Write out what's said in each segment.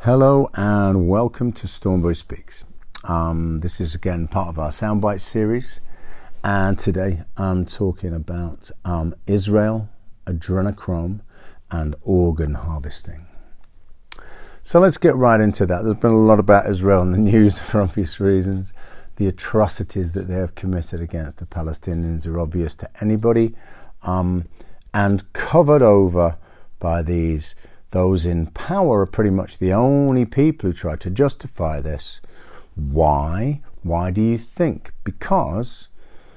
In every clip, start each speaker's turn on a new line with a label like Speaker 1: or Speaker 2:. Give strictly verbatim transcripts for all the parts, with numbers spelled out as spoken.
Speaker 1: Hello and welcome to Stornbury Speaks. Um, this is again part of our Soundbite series, and today I'm talking about um, Israel, adrenochrome, and organ harvesting. So let's get right into that. There's been a lot about Israel in the news for obvious reasons. The atrocities that they have committed against the Palestinians are obvious to anybody, um, and covered over by these those in power are pretty much the only people who try to justify this. Why? Why do you think? Because,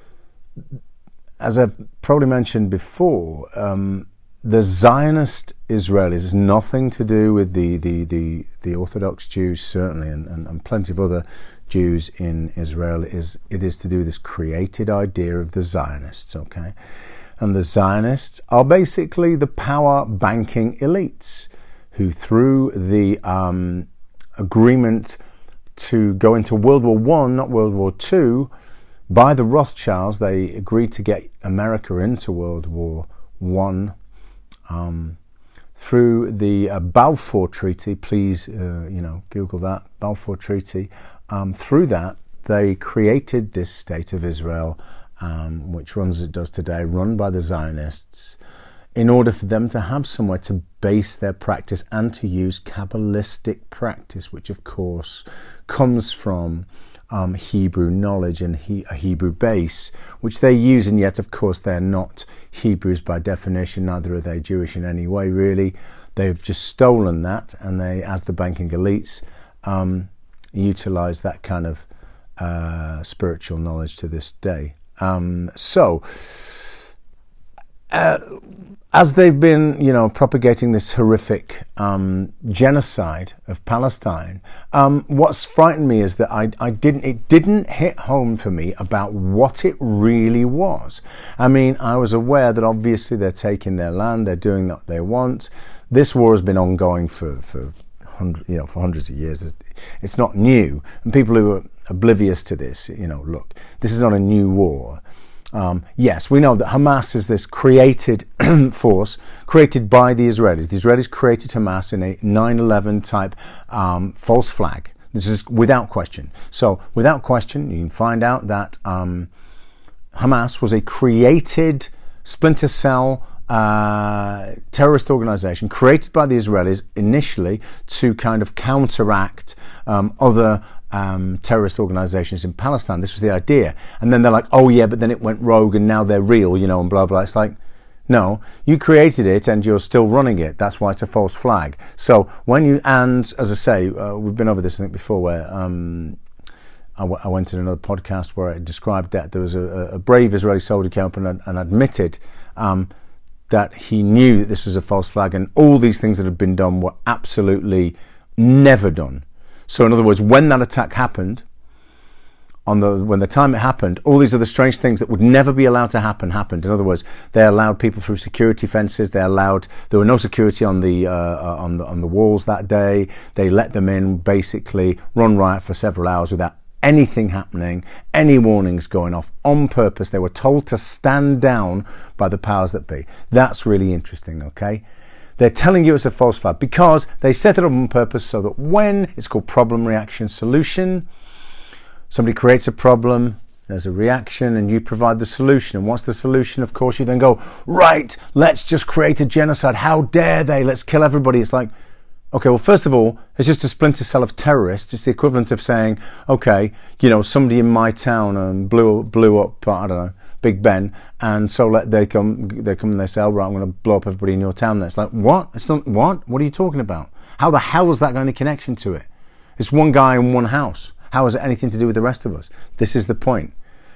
Speaker 1: as I've probably mentioned before, um, the Zionist Israelis is nothing to do with the, the, the, the Orthodox Jews, certainly, and, and, and plenty of other Jews in Israel. It is, it is to do with this created idea of the Zionists, okay? And the Zionists are basically the power banking elites who, through the um, agreement to go into World War One, not World War Two, by the Rothschilds, they agreed to get America into World War One um, through the uh, Balfour Treaty. Please, uh, you know, Google that, Balfour Treaty. Um, through that, they created this state of Israel, Um, which runs as it does today, run by the Zionists, in order for them to have somewhere to base their practice and to use Kabbalistic practice, which of course comes from um, Hebrew knowledge and he, a Hebrew base, which they use, and yet of course they're not Hebrews by definition, neither are they Jewish in any way really. They've just stolen that, and they, as the banking elites, um, utilize that kind of uh, spiritual knowledge to this day. Um, so, uh, as they've been, you know, propagating this horrific um, genocide of Palestine, um, what's frightened me is that I, I didn't, it didn't hit home for me about what it really was. I mean, I was aware that obviously they're taking their land, they're doing what they want. This war has been ongoing for, for hundreds, you know, for hundreds of years. It's not new, and people who are oblivious to this, you know, look, this is not a new war. Um, yes, we know that Hamas is this created force, created by the Israelis. The Israelis created Hamas in a nine eleven type um, false flag. This is without question. So, without question, you can find out that um, Hamas was a created splinter cell uh, terrorist organization created by the Israelis initially to kind of counteract um, other Um, terrorist organizations in Palestine. This was the idea. And then they're like, oh yeah, but then it went rogue and now they're real, you know, and blah, blah. It's like, no, you created it and you're still running it. That's why it's a false flag. So when you, and as I say, uh, we've been over this, I think, before, where um, I, w- I went in another podcast where I described that there was a, a brave Israeli soldier came up and, and admitted um, that he knew that this was a false flag, and all these things that had been done were absolutely never done. So in other words, when that attack happened, on the when the time it happened, all these other strange things that would never be allowed to happen happened. In other words, they allowed people through security fences. They allowed there were no security on the uh, on the on the walls that day. They let them in, basically run riot for several hours without anything happening, any warnings going off on purpose. They were told to stand down by the powers that be. That's really interesting. Okay. They're telling you it's a false flag because they set it up on purpose so that when it's called problem, reaction, solution, somebody creates a problem, there's a reaction, and you provide the solution. And what's the solution? Of course, you then go, right, let's just create a genocide. How dare they? Let's kill everybody. It's like, okay, well, first of all, it's just a splinter cell of terrorists. It's the equivalent of saying, okay, you know, somebody in my town um, blew blew up, I don't know, Big Ben, and so let they come they come and they say, oh, right, I'm going to blow up everybody in your town. That's like, what? It's not, what? What are you talking about? How the hell is that got any connection to it? It's one guy in one house. How has it anything to do with the rest of us? This is the point.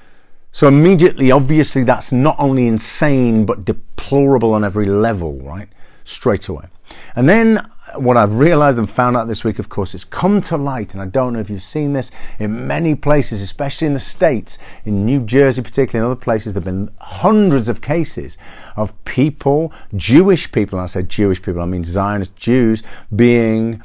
Speaker 1: So immediately, obviously, that's not only insane, but deplorable on every level, right? Straight away. And then what I've realized and found out this week, of course, it's come to light, and I don't know if you've seen this in many places, especially in the States, in New Jersey particularly, in other places, there have been hundreds of cases of people, Jewish people, and I say Jewish people, I mean Zionist Jews, being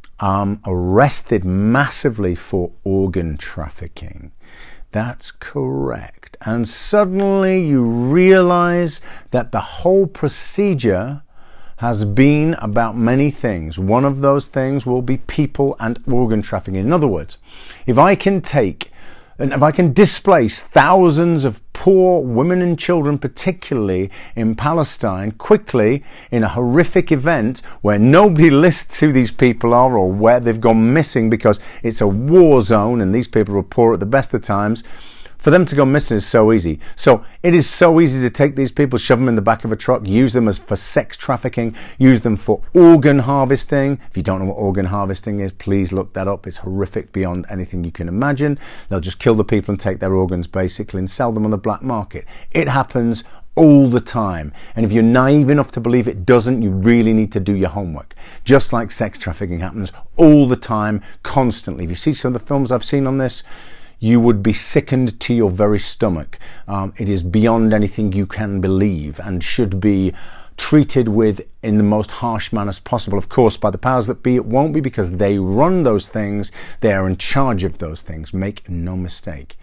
Speaker 1: um, arrested massively for organ trafficking. That's correct. And suddenly you realize that the whole procedure has been about many things. One of those things will be people and organ trafficking. In other words, if I can take and if I can displace thousands of poor women and children, particularly in Palestine, quickly in a horrific event where nobody lists who these people are or where they've gone missing because it's a war zone and these people are poor at the best of times, for them to go missing is so easy. So it is so easy to take these people, shove them in the back of a truck, use them as for sex trafficking, use them for organ harvesting. If you don't know what organ harvesting is, please look that up. It's horrific beyond anything you can imagine. They'll just kill the people and take their organs basically and sell them on the black market. It happens all the time. And if you're naive enough to believe it doesn't, you really need to do your homework. Just like sex trafficking happens all the time, constantly. If you see some of the films I've seen on this, you would be sickened to your very stomach. Um, it is beyond anything you can believe and should be treated with in the most harsh manners possible. Of course, by the powers that be, it won't be, because they run those things. They are in charge of those things. Make no mistake.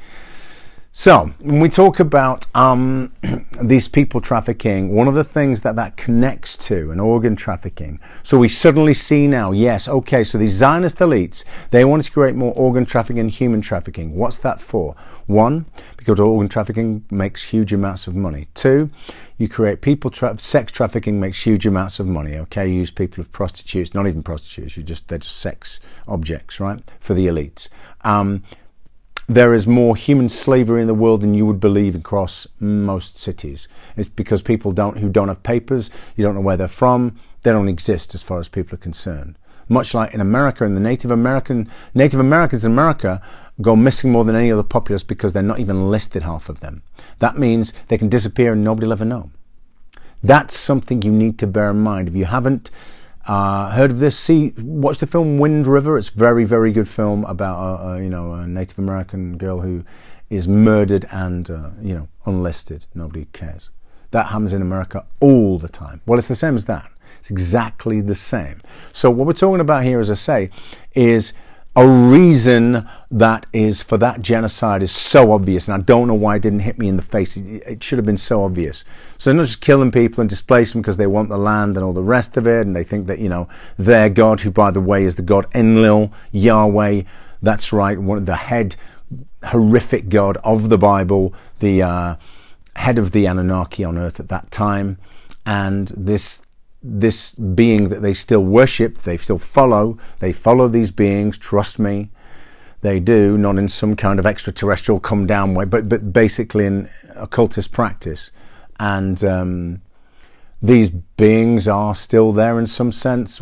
Speaker 1: So, when we talk about um, these people trafficking, one of the things that that connects to, an organ trafficking, so we suddenly see now, yes, okay, so these Zionist elites, they wanted to create more organ trafficking and human trafficking. What's that for? One, because organ trafficking makes huge amounts of money. Two, you create people, tra- sex trafficking makes huge amounts of money, okay? You use people as prostitutes, not even prostitutes, you just they're just sex objects, right, for the elites. Um, There is more human slavery in the world than you would believe across most cities. It's because people don't who don't have papers, you don't know where they're from, they don't exist as far as people are concerned. Much like in America, and the Native American Native Americans in America go missing more than any other populace because they're not even listed, half of them. That means they can disappear and nobody will ever know. That's something you need to bear in mind. If you haven't Uh, heard of this? See, watch the film Wind River. It's a very, very good film about a, a you know a Native American girl who is murdered and uh, you know unlisted. Nobody cares. That happens in America all the time. Well, it's the same as that. It's exactly the same. So what we're talking about here, as I say, is a reason that is for that genocide is so obvious, and I don't know why it didn't hit me in the face. It, it should have been so obvious. So they're not just killing people and displacing them because they want the land and all the rest of it, and they think that, you know, their God, who by the way is the God Enlil, Yahweh, that's right, one of the head horrific God of the Bible, the uh, head of the Anunnaki on earth at that time, and this this being that they still worship, they still follow, they follow these beings, trust me, they do, not in some kind of extraterrestrial come down way, but, but basically in occultist practice. And um, these beings are still there in some sense.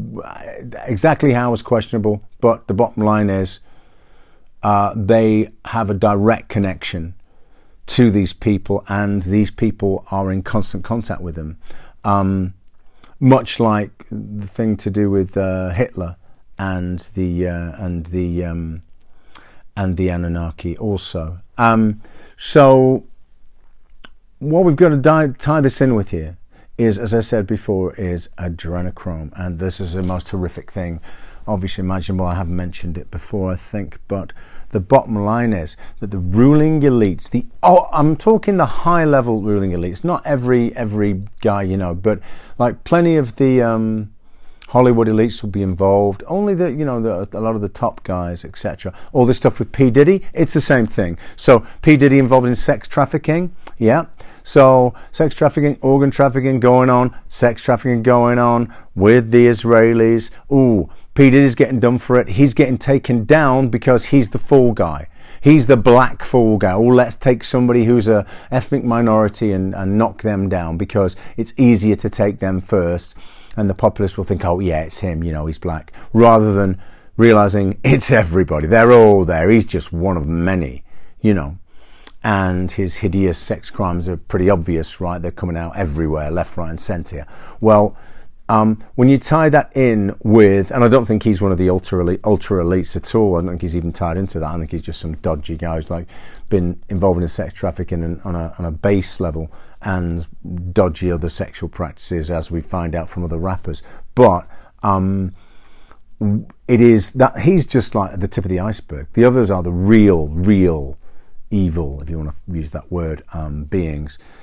Speaker 1: Exactly how is questionable, but the bottom line is uh, they have a direct connection to these people, and these people are in constant contact with them. Um, Much like the thing to do with uh, Hitler and the uh, and the um, and the Anunnaki also. Um, so what we've got to die, tie this in with here is, as I said before, is adrenochrome, and this is the most horrific thing, obviously imaginable. I haven't mentioned it before, I think, but the bottom line is that the ruling elites, the oh, I'm talking the high-level ruling elites, not every every guy, you know, but like plenty of the um, Hollywood elites will be involved. Only the, you know, the, a lot of the top guys, et cetera. All this stuff with P. Diddy, it's the same thing. So P. Diddy involved in sex trafficking, yeah. So sex trafficking, organ trafficking going on, sex trafficking going on with the Israelis. Ooh. P. Diddy's getting done for it. He's getting taken down because he's the fall guy. He's the black fall guy. Oh, let's take somebody who's a ethnic minority and, and knock them down because it's easier to take them first. And the populace will think, oh, yeah, it's him, you know, he's black. Rather than realizing it's everybody. They're all there. He's just one of many, you know. And his hideous sex crimes are pretty obvious, right? They're coming out everywhere, left, right, and centre. Well, Um, when you tie that in with, and I don't think he's one of the ultra elite, ultra elites at all. I don't think he's even tied into that. I think he's just some dodgy guy who's like been involved in sex trafficking and on a on a base level and dodgy other sexual practices, as we find out from other rappers. But um, it is that he's just like at the tip of the iceberg. The others are the real, real evil, if you want to use that word, um, beings.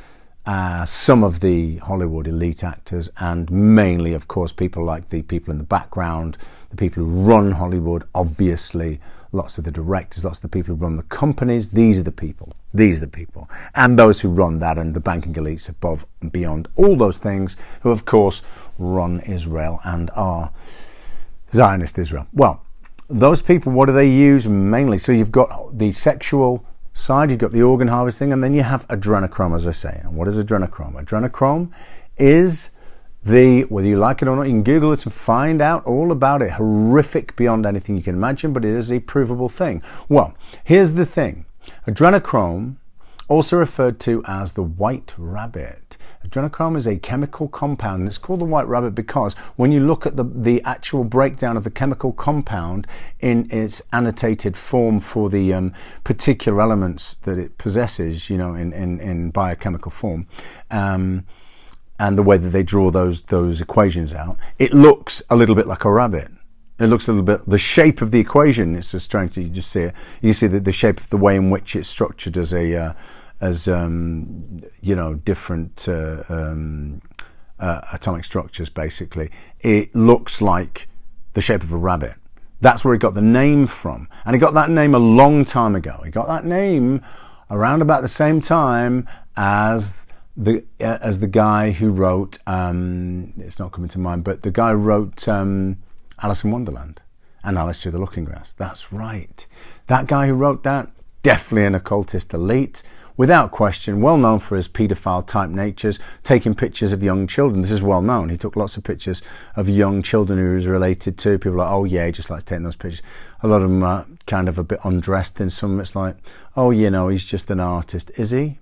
Speaker 1: uh, some of the Hollywood elite actors, and mainly, of course, people like the people in the background, the people who run Hollywood, obviously, lots of the directors, lots of the people who run the companies. These are the people. These are the people. And those who run that, and the banking elites above and beyond all those things, who, of course, run Israel and are Zionist Israel. Well, those people, what do they use mainly? So you've got the sexual side, you've got the organ harvesting, and then you have adrenochrome, as I say. And what is adrenochrome? Adrenochrome is the, whether you like it or not, you can Google it and find out all about it. Horrific beyond anything you can imagine, but it is a provable thing. Well, here's the thing. Adrenochrome, also referred to as the white rabbit. Adrenochrome is a chemical compound, and it's called the white rabbit because when you look at the, the actual breakdown of the chemical compound in its annotated form for the um, particular elements that it possesses, you know, in, in, in biochemical form, um, and the way that they draw those those equations out, it looks a little bit like a rabbit. It looks a little bit, the shape of the equation, it's so strange to you just see it. You see the, the shape of the way in which it's structured as a, uh, as, um, you know, different uh, um, uh, atomic structures, basically. It looks like the shape of a rabbit. That's where it got the name from. And it got that name a long time ago. It got that name around about the same time as the uh, as the guy who wrote, um, it's not coming to mind, but the guy who wrote um, Alice in Wonderland and Alice Through the Looking Glass. That's right. That guy who wrote that, definitely an occultist elite, without question, well known for his paedophile type natures, taking pictures of young children. This is well known. He took lots of pictures of young children who he was related to. People are like, oh yeah, he just likes taking those pictures. A lot of them are kind of a bit undressed, and some it's like, oh, you know, he's just an artist. Is he?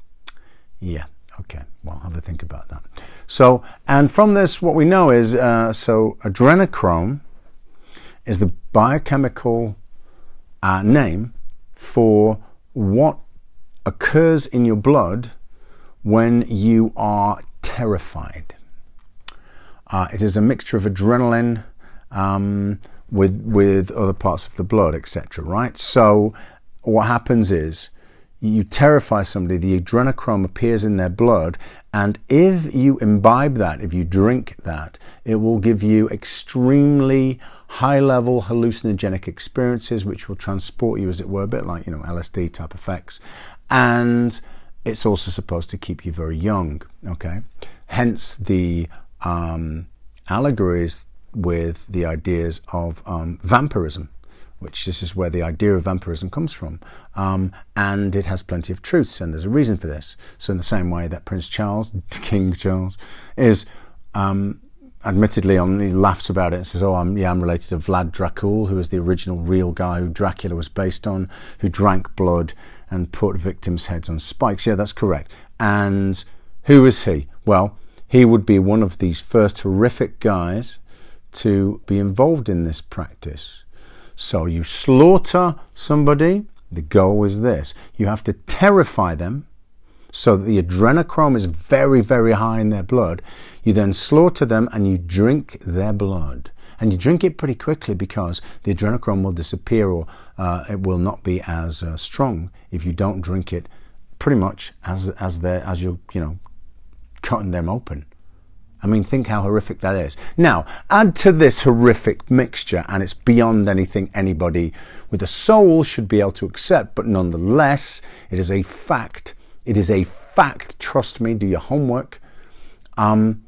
Speaker 1: Yeah. Okay, well, have a think about that. So, and from this, what we know is, uh, so adrenochrome is the biochemical uh, name for what occurs in your blood when you are terrified. Uh, it is a mixture of adrenaline um, with with other parts of the blood, et cetera. Right? So, what happens is, you terrify somebody, the adrenochrome appears in their blood, and if you imbibe that, if you drink that, it will give you extremely high-level hallucinogenic experiences, which will transport you, as it were, a bit like, you know, L S D type effects. And it's also supposed to keep you very young, okay? Hence the um, allegories with the ideas of um, vampirism, which this is where the idea of vampirism comes from. Um, and it has plenty of truths, and there's a reason for this. So in the same way that Prince Charles, King Charles, is um, admittedly on, he laughs about it and says, oh, I'm, yeah, I'm related to Vlad Dracul, who was the original real guy who Dracula was based on, who drank blood and put victims' heads on spikes. Yeah, that's correct. And who is he? Well, he would be one of these first horrific guys to be involved in this practice. So you slaughter somebody, the goal is this. You have to terrify them so that the adrenochrome is very, very high in their blood. You then slaughter them and you drink their blood. And you drink it pretty quickly because the adrenochrome will disappear, or uh, it will not be as uh, strong if you don't drink it pretty much as as they as you're, you know, cutting them open. I mean, think how horrific that is. Now, add to this horrific mixture, and it's beyond anything anybody with a soul should be able to accept, but nonetheless, it is a fact. It is a fact. Trust me, do your homework. Um,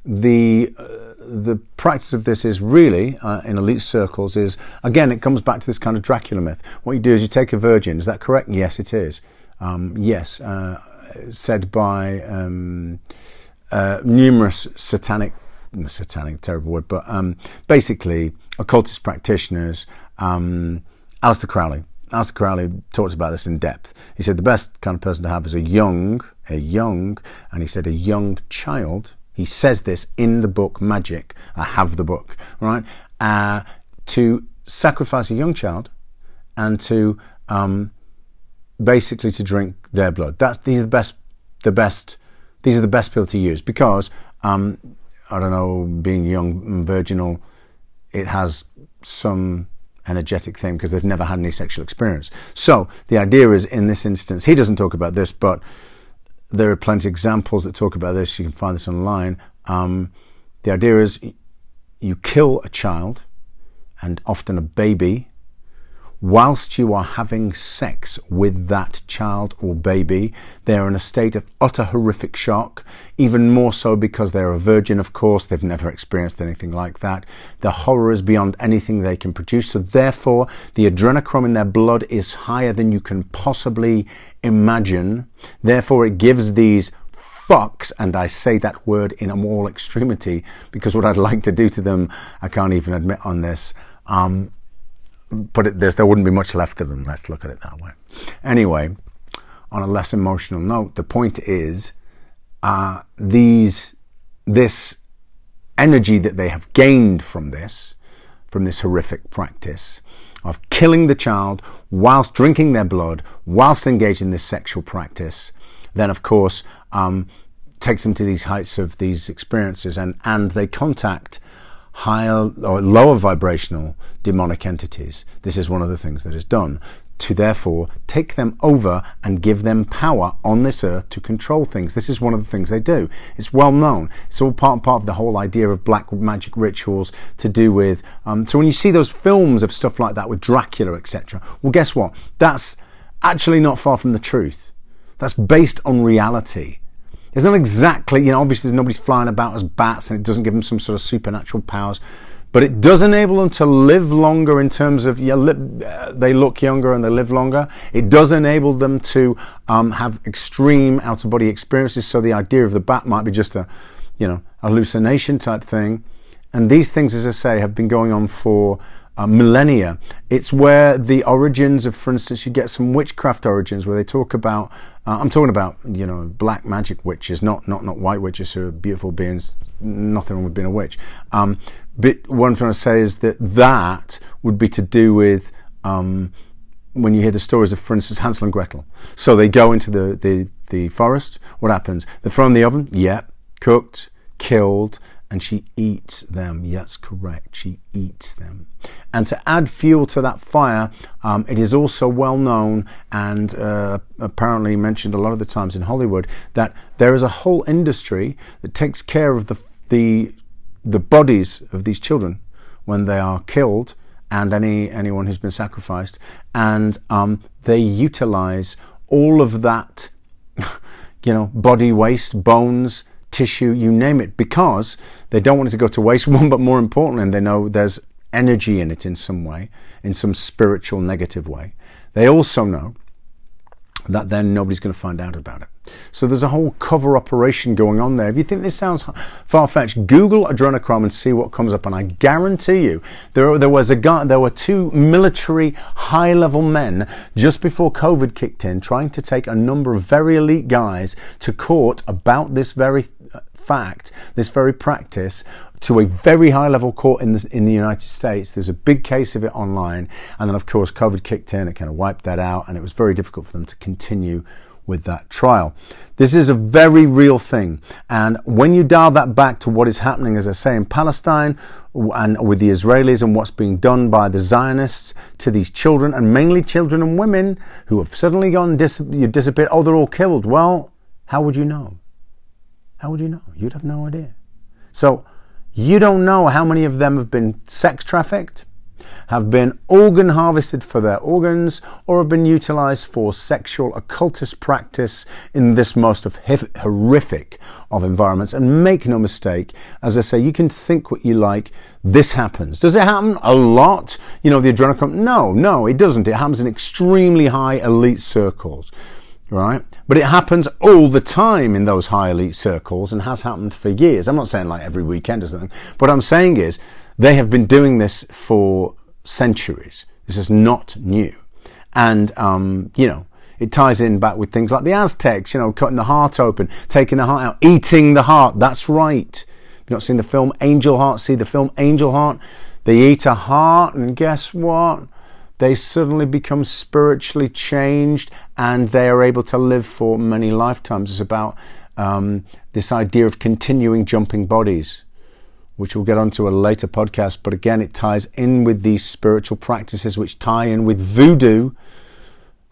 Speaker 1: the uh, the practice of this is really, uh, in elite circles, is, again, it comes back to this kind of Dracula myth. What you do is you take a virgin. Is that correct? Yes, it is. Um, yes, uh, said by... Um, Uh, numerous satanic, satanic, terrible word, but um, basically occultist practitioners. Um, Aleister Crowley. Aleister Crowley talks about this in depth. He said the best kind of person to have is a young, a young, and he said a young child. He says this in the book Magic. I have the book, right? Uh, to sacrifice a young child and to um, basically to drink their blood. That's these are the best, the best. These are the best people to use because, um, I don't know, being young and virginal, it has some energetic thing because they've never had any sexual experience. So the idea is, in this instance, he doesn't talk about this, but there are plenty of examples that talk about this. You can find this online. Um, the idea is you kill a child, and often a baby, whilst you are having sex with that child or baby. They're in a state of utter horrific shock, even more so because they're a virgin, of course. They've never experienced anything like that. The horror is beyond anything they can produce. So therefore, the adrenochrome in their blood is higher than you can possibly imagine. Therefore, it gives these fucks, and I say that word in a moral extremity, because what I'd like to do to them, I can't even admit on this. Um, But it, there wouldn't be much left of them. Let's look at it that way. Anyway, on a less emotional note, the point is uh, these this energy that they have gained from this, from this horrific practice of killing the child whilst drinking their blood, whilst engaging in this sexual practice, then of course um, takes them to these heights of these experiences, and, and they contact higher or lower vibrational demonic entities. This is one of the things that is done to therefore take them over and give them power on this earth to control things. This is one of the things they do. It's well known. It's all part and part of the whole idea of black magic rituals to do with um, so when you see those films of stuff like that with Dracula, etc., well, guess what? That's actually not far from the truth. That's based on reality. It's not exactly, you know, obviously nobody's flying about as bats, and it doesn't give them some sort of supernatural powers, but it does enable them to live longer in terms of, yeah, li- they look younger and they live longer. It does enable them to um, have extreme out-of-body experiences, so the idea of the bat might be just a, you know, hallucination type thing. And these things, as I say, have been going on for Uh, millennia. It's where the origins of, for instance, you get some witchcraft origins where they talk about, uh, I'm talking about, you know, black magic witches, not not not white witches who are beautiful beings, nothing wrong with being a witch. Um, but what I'm trying to say is that that would be to do with um, when you hear the stories of, for instance, Hansel and Gretel. So they go into the, the, the forest, what happens? They're thrown in the oven, yep, cooked, killed, and she eats them. Yes, correct. She eats them. And to add fuel to that fire, um, it is also well known and uh, apparently mentioned a lot of the times in Hollywood that there is a whole industry that takes care of the the the bodies of these children when they are killed, and any anyone who's been sacrificed, and um, they utilize all of that, you know, body waste, bones, tissue, you name it, because they don't want it to go to waste, one, but more importantly, and they know there's energy in it in some way, in some spiritual negative way. They also know that then nobody's going to find out about it. So there's a whole cover operation going on there. If you think this sounds far-fetched, Google adrenochrome and see what comes up, and I guarantee you there, there was a guy, there were two military high-level men just before COVID kicked in trying to take a number of very elite guys to court about this very fact, this very practice, to a very high level court in the, in the United States. There's a big case of it online, and then of course COVID kicked in, it kind of wiped that out, and it was very difficult for them to continue with that trial. This is a very real thing, and when you dial that back to what is happening, as I say, in Palestine and with the Israelis, and what's being done by the Zionists to these children, and mainly children and women who have suddenly gone dis- you disappeared, oh, they're all killed. Well, how would you know? How would you know? You'd have no idea. So you don't know how many of them have been sex trafficked, have been organ harvested for their organs, or have been utilized for sexual occultist practice in this most of horrific of environments. And make no mistake, as I say, you can think what you like, this happens. Does it happen a lot? You know, the adrenochrome? No, no, it doesn't. It happens in extremely high elite circles. Right? But it happens all the time in those high elite circles, and has happened for years. I'm not saying like every weekend or something. What I'm saying is they have been doing this for centuries. This is not new. And, um, you know, it ties in back with things like the Aztecs, you know, cutting the heart open, taking the heart out, eating the heart. That's right. If you've not seen the film Angel Heart, see the film Angel Heart. They eat a heart, and guess what? They suddenly become spiritually changed, and they are able to live for many lifetimes. It's about um, this idea of continuing jumping bodies, which we'll get onto a later podcast. But again, it ties in with these spiritual practices, which tie in with voodoo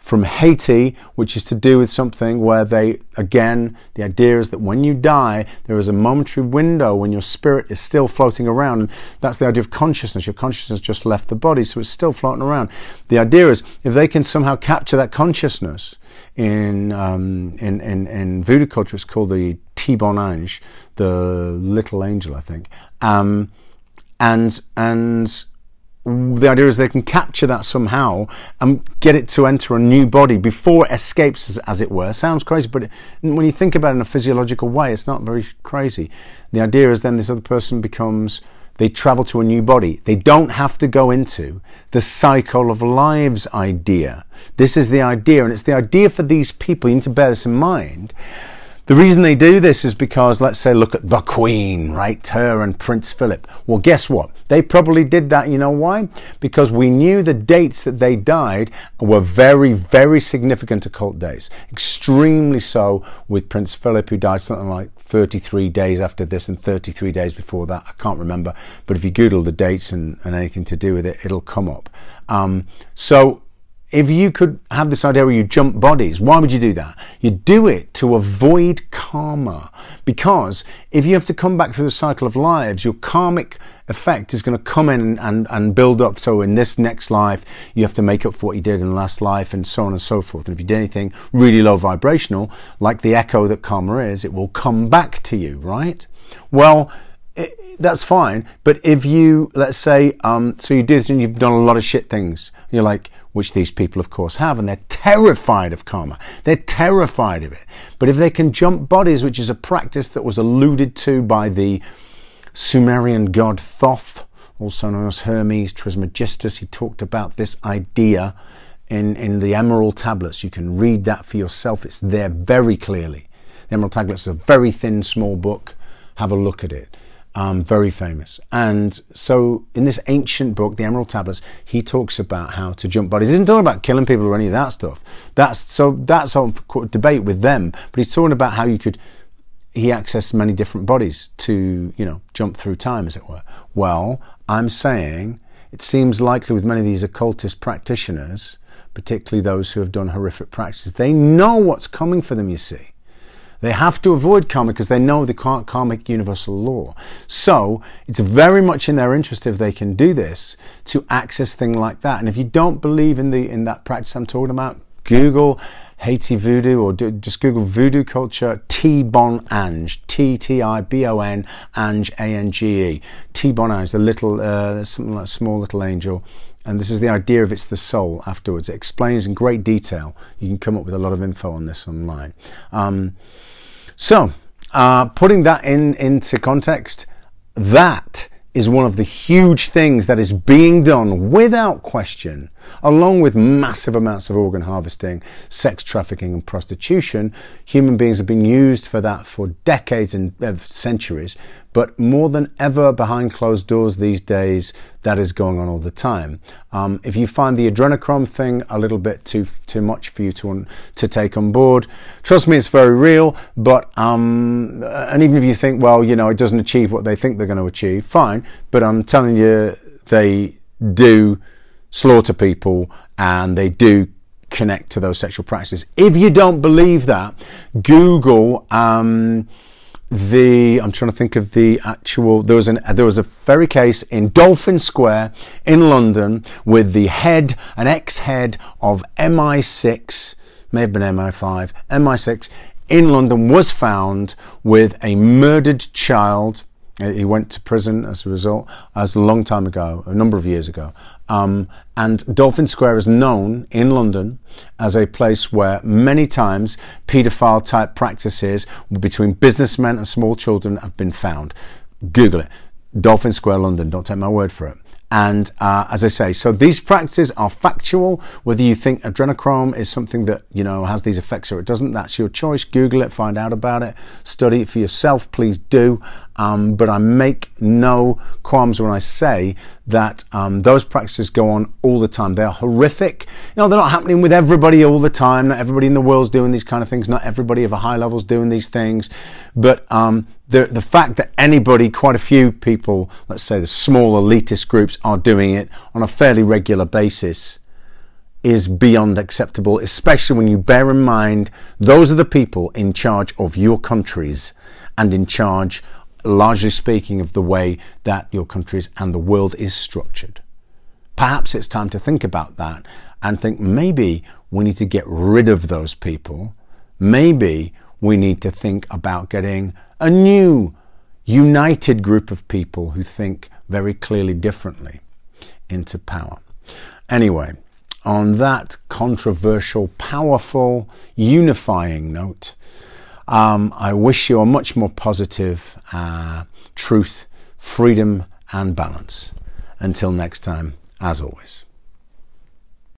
Speaker 1: from Haiti, which is to do with something where they, again, the idea is that when you die, there is a momentary window when your spirit is still floating around. And that's the idea of consciousness. Your consciousness just left the body, so it's still floating around. The idea is if they can somehow capture that consciousness in um, in, in, in voodoo culture, it's called the T-Bon Ange, the little angel, I think. Um, and and the idea is they can capture that somehow and get it to enter a new body before it escapes, as, as it were. Sounds crazy, but it, when you think about it in a physiological way, it's not very crazy. The idea is then this other person becomes, they travel to a new body. They don't have to go into the cycle of lives idea. This is the idea, and it's the idea for these people. You need to bear this in mind. The reason they do this is because, let's say, look at the Queen, right? Her and Prince Philip. Well, guess what? They probably did that. You know why? Because we knew the dates that they died were very, very significant occult dates. Extremely so with Prince Philip, who died something like thirty-three days after this and thirty-three days before that. I can't remember. But if you Google the dates and, and anything to do with it, it'll come up. Um, so... If you could have this idea where you jump bodies, why would you do that? You do it to avoid karma. Because if you have to come back through the cycle of lives, your karmic effect is going to come in and, and build up. So in this next life, you have to make up for what you did in the last life, and so on and so forth. And if you did anything really low vibrational, like the echo that karma is, it will come back to you, right? Well, It, that's fine, but if you, let's say, um, so you do this and you've done a lot of shit things, you're like, which these people of course have, and they're terrified of karma. They're terrified of it. But if they can jump bodies, which is a practice that was alluded to by the Sumerian god Thoth, also known as Hermes Trismegistus, he talked about this idea in, in the Emerald Tablets. You can read that for yourself. It's there very clearly. The Emerald Tablets is a very thin, small book. Have a look at it. Um, very famous. And so in this ancient book, the Emerald Tablets, he talks about how to jump bodies. He isn't talking about killing people or any of that stuff. That's so that's a debate with them. But he's talking about how you could, he accessed many different bodies to, you know, jump through time, as it were. Well, I'm saying it seems likely with many of these occultist practitioners, particularly those who have done horrific practices, they know what's coming for them, you see. They have to avoid karma because they know the karmic universal law. So it's very much in their interest, if they can do this, to access things like that. And if you don't believe in the in that practice I'm talking about, Google Haiti voodoo, or do, just Google voodoo culture T-Bon Ange, T T I B O N Ange, A N G E. T-Bon Ange, the little, uh, something like a small little angel. And this is the idea of it's the soul afterwards. It explains in great detail. You can come up with a lot of info on this online. Um, So, uh, putting that in into context, that is one of the huge things that is being done without question, along with massive amounts of organ harvesting, sex trafficking and prostitution. Human beings have been used for that for decades and uh, centuries, but more than ever behind closed doors these days, that is going on all the time. Um, if you find the adrenochrome thing a little bit too too much for you to to take on board, trust me, it's very real. But um, and even if you think, well, you know, it doesn't achieve what they think they're going to achieve, fine. But I'm telling you, they do slaughter people and they do connect to those sexual practices. If you don't believe that, Google. Um, The I'm trying to think of the actual. There was an there was a very case in Dolphin Square in London with the head, an ex-head of M I six, may have been M I five, M I six in London was found with a murdered child. He went to prison as a result, as a long time ago, a number of years ago. Um, and Dolphin Square is known in London as a place where many times paedophile type practices between businessmen and small children have been found. Google it. Dolphin Square, London. Don't take my word for it. And uh, as I say, so these practices are factual. Whether you think adrenochrome is something that, you know, has these effects or it doesn't, that's your choice. Google it, find out about it, study it for yourself, please do. Um, but I make no qualms when I say that um, those practices go on all the time. They're horrific. You know, they're not happening with everybody all the time. Not everybody in the world's doing these kind of things. Not everybody of a high level's doing these things. But um, the the fact that anybody, quite a few people, let's say the small elitist groups, are doing it on a fairly regular basis, is beyond acceptable, especially when you bear in mind those are the people in charge of your countries and in charge, largely speaking, of the way that your countries and the world is structured. Perhaps it's time to think about that and think maybe we need to get rid of those people. Maybe we need to think about getting a new, united group of people who think very clearly differently into power. Anyway, on that controversial, powerful, unifying note, um, I wish you a much more positive uh, truth, freedom and balance. Until next time, as always.